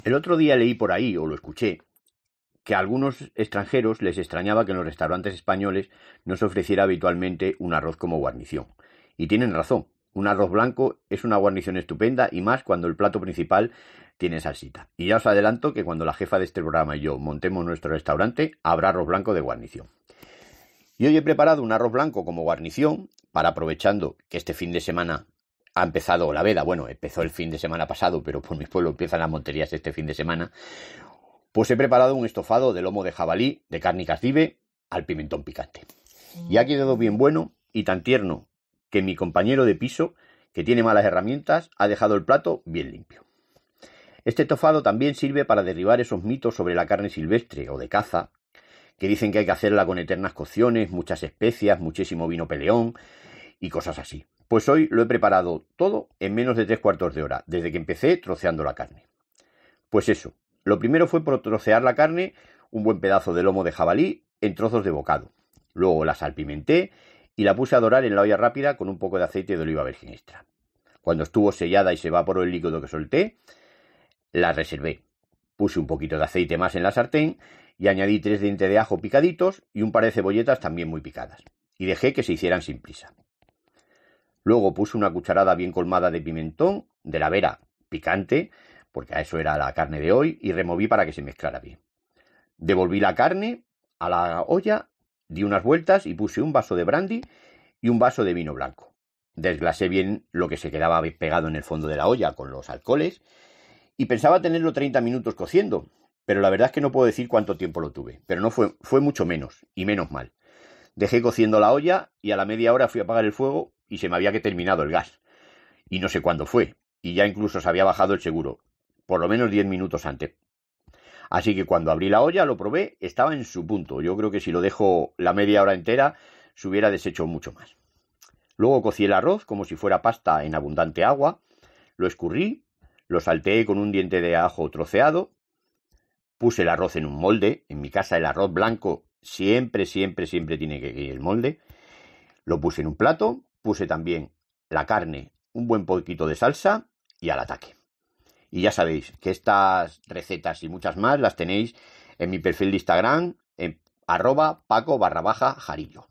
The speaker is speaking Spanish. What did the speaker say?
El otro día leí por ahí, o lo escuché, que a algunos extranjeros les extrañaba que en los restaurantes españoles no se ofreciera habitualmente un arroz como guarnición. Y tienen razón, un arroz blanco es una guarnición estupenda y más cuando el plato principal tiene salsita. Y ya os adelanto que cuando la jefa de este programa y yo montemos nuestro restaurante, habrá arroz blanco de guarnición. Y hoy he preparado un arroz blanco como guarnición para, aprovechando que este fin de semana ha empezado la veda. Bueno, empezó el fin de semana pasado, pero por mi pueblo empiezan las monterías este fin de semana. Pues he preparado un estofado de lomo de jabalí de cárnicas Dive al pimentón picante. Y ha quedado bien bueno y tan tierno que mi compañero de piso, que tiene malas herramientas, ha dejado el plato bien limpio. Este estofado también sirve para derribar esos mitos sobre la carne silvestre o de caza, que dicen que hay que hacerla con eternas cocciones, muchas especias, muchísimo vino peleón y cosas así. Pues hoy lo he preparado todo en menos de 3/4 de hora, desde que empecé troceando la carne. Pues eso, lo primero fue por trocear la carne, un buen pedazo de lomo de jabalí en trozos de bocado. Luego la salpimenté y la puse a dorar en la olla rápida con un poco de aceite de oliva virgen extra. Cuando estuvo sellada y se evaporó el líquido que solté, la reservé. Puse un poquito de aceite más en la sartén y añadí 3 dientes de ajo picaditos y un par de cebolletas también muy picadas. Y dejé que se hicieran sin prisa. Luego puse una cucharada bien colmada de pimentón, de la vera picante, porque a eso era la carne de hoy, y removí para que se mezclara bien. Devolví la carne a la olla, di unas vueltas y puse un vaso de brandy y un vaso de vino blanco. Desglasé bien lo que se quedaba pegado en el fondo de la olla con los alcoholes y pensaba tenerlo 30 minutos cociendo, pero la verdad es que no puedo decir cuánto tiempo lo tuve, pero no fue mucho menos, y menos mal. Dejé cociendo la olla y a la media hora fui a apagar el fuego y se me había que terminado el gas. Y no sé cuándo fue, y ya incluso se había bajado el seguro, por lo menos 10 minutos antes. Así que cuando abrí la olla, lo probé, estaba en su punto. Yo creo que si lo dejo la media hora entera, se hubiera deshecho mucho más. Luego cocí el arroz como si fuera pasta en abundante agua, lo escurrí, lo salteé con un diente de ajo troceado, puse el arroz en un molde. En mi casa el arroz blanco siempre tiene que ir el molde. Lo puse en un plato, puse también la carne, un buen poquito de salsa y al ataque. Y ya sabéis que estas recetas y muchas más las tenéis en mi perfil de Instagram, en @Paco_Jarillo.